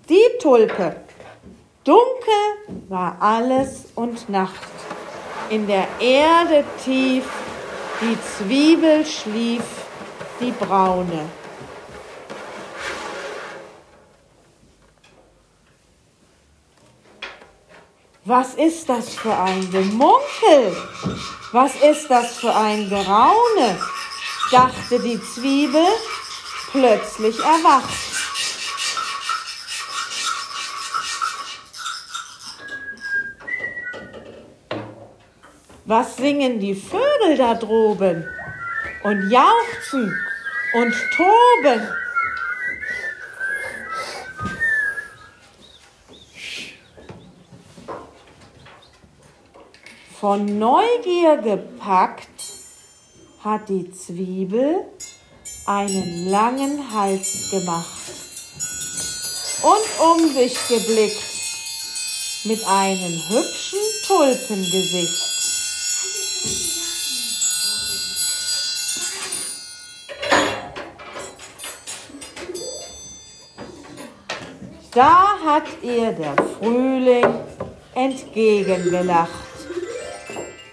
die Tulpe. Dunkel war alles und Nacht. In der Erde tief, die Zwiebel schlief, die braune. Was ist das für ein Gemunkel? Was ist das für ein Geraune? Dachte die Zwiebel, plötzlich erwacht. Was singen die Vögel da droben und jauchzen und toben? Von Neugier gepackt hat die Zwiebel einen langen Hals gemacht und um sich geblickt mit einem hübschen Tulpengesicht. Da hat ihr der Frühling entgegengelacht.